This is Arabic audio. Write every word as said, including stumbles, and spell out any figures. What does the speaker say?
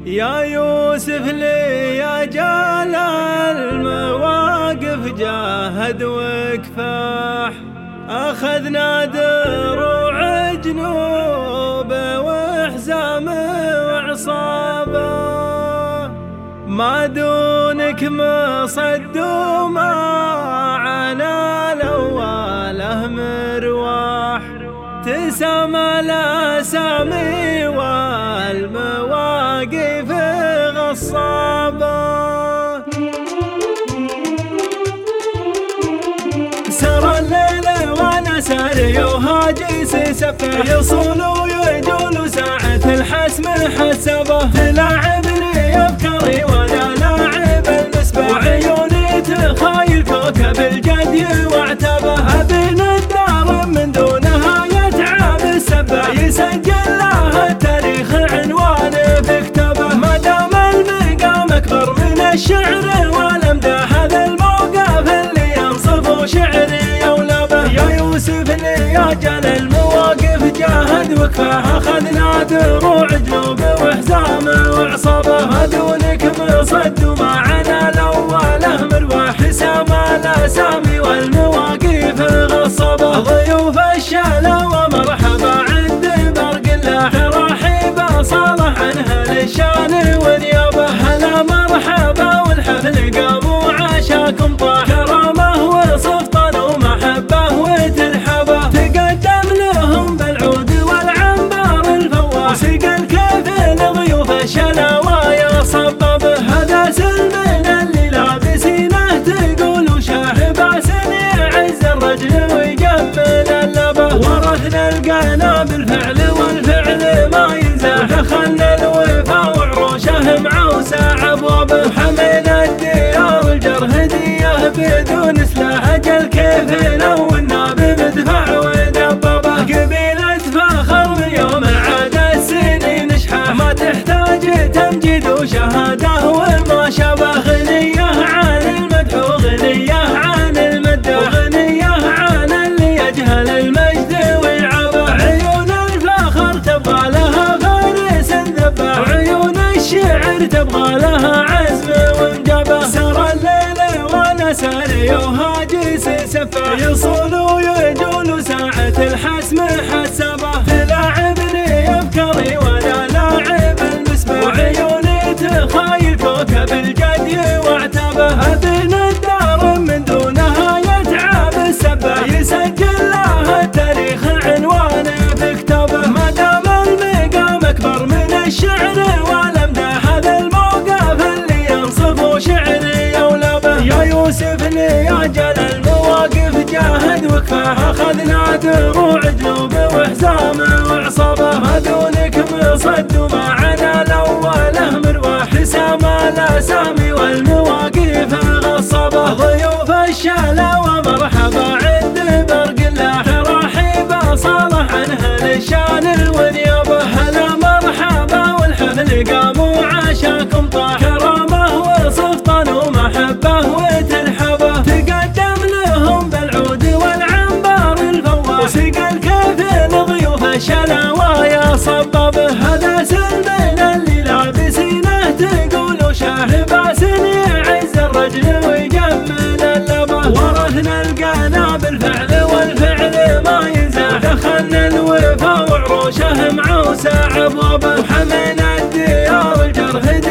يا يوسف لي يا جال المواقف جاهد وكفاح، أخذنا دروع جنوب وحزام وعصابة، ما دونك مصد وما عنا الأوله مرواح، تسامى الأسامي والمواقف غصابة. سر الليل وانا ساري وهاجس سفه، يصول ويجول ساعة الحسم حسبه، تلاعبني يفكري وانا لاعب المسبح، وعيوني تخايل كوكب الجدي واعتبه، بين الدار من دونها يتعب السبه، يسجل له التاريخ عنوان في كتبه، ما دام المقام اكبر من الشعر والامداح، هذا الموقف اللي ينصف شعري يولبه. يا يوسف اللي يا جل المواقف جاهد وكفاح، اخذنا دروع جنوب وحزام وعصابه، دونك مصد وما عنا الاوله مرواح، سما الاسامي والمواقف غصبه، ضيوف الشاله ومرحبا عند برق الله، رحيبه صالح عنها للشان ونيابه، هلا مرحبا والحفل قاموا عشاكم طاح، كرامه وسلطان ومحبه وترحبه، تقدم لهم بالعود والعنبر الفواح، سقى الكيف لضيوف الشلاوايا صببه، هذا سلم اللي لابسينه تقول وشاهبه، يعز الرجل ويجمل اللبه، ورثنا القنا بالفعل والفعل ما ينزاح، دخلنا الوفا وعروشه معوسه ابوابه، حمينا الديار الجر هديه بدون سلاح، اجل كيف لو الناب بدفع ودببه، قبيله فخر من يوم عاد السنين نشحه، ما تحتاج تمجيد وشهاده وما شبه، غنيه عن المدح وغنيه عن المده، وغنيه عن اللي يجهل المجد ويعبه، عيون الفخر تبغى لها فارس ذبه، وعيون الشعر تبغى لها عزم وانجبه، سر الليل وانا ساري وهاجس سفه، يصول ويجول ساعة الحسم حسبه، تلاعبني يفكري وانا لاعب المسبح، وعيوني تخايل كوكب الجدي واعتبه، بين الدار من دونها يتعب السبه، يسجل له التاريخ عنوان في كتبه، ما دام المقام اكبر من الشعر والامداح، هذا الموقف اللي ينصف شعري يولبه. يا يوسف اللي يا جل المواقف جاهد وكفاح، اخذنا دروع جنوب وحزام وعصابه، دونك مصد وما عنا الاوله مرواح، سما الاسامي والمواقف غصبه، ضيوف الشاله ومرحبا عند برق الله، رحيبه صالح عنها للشان ونيابه، هلا مرحبا والحفل قاموا عشاكم طاح، كرامه وسلطان ومحبه وترحبه، تقدم لهم بالعود والعنبر الفواح، سقى الكيف لضيوف الشلاوايا صببه، هذا سلم اللي لابسينه تقول وشاهبه، يعز الرجل ويجمل اللبه، ورثنا القنا بالفعل والفعل ما ينزاح، دخلنا الوفا وعروشه معوسه ابوابه، وحمينا الديار الجر هديه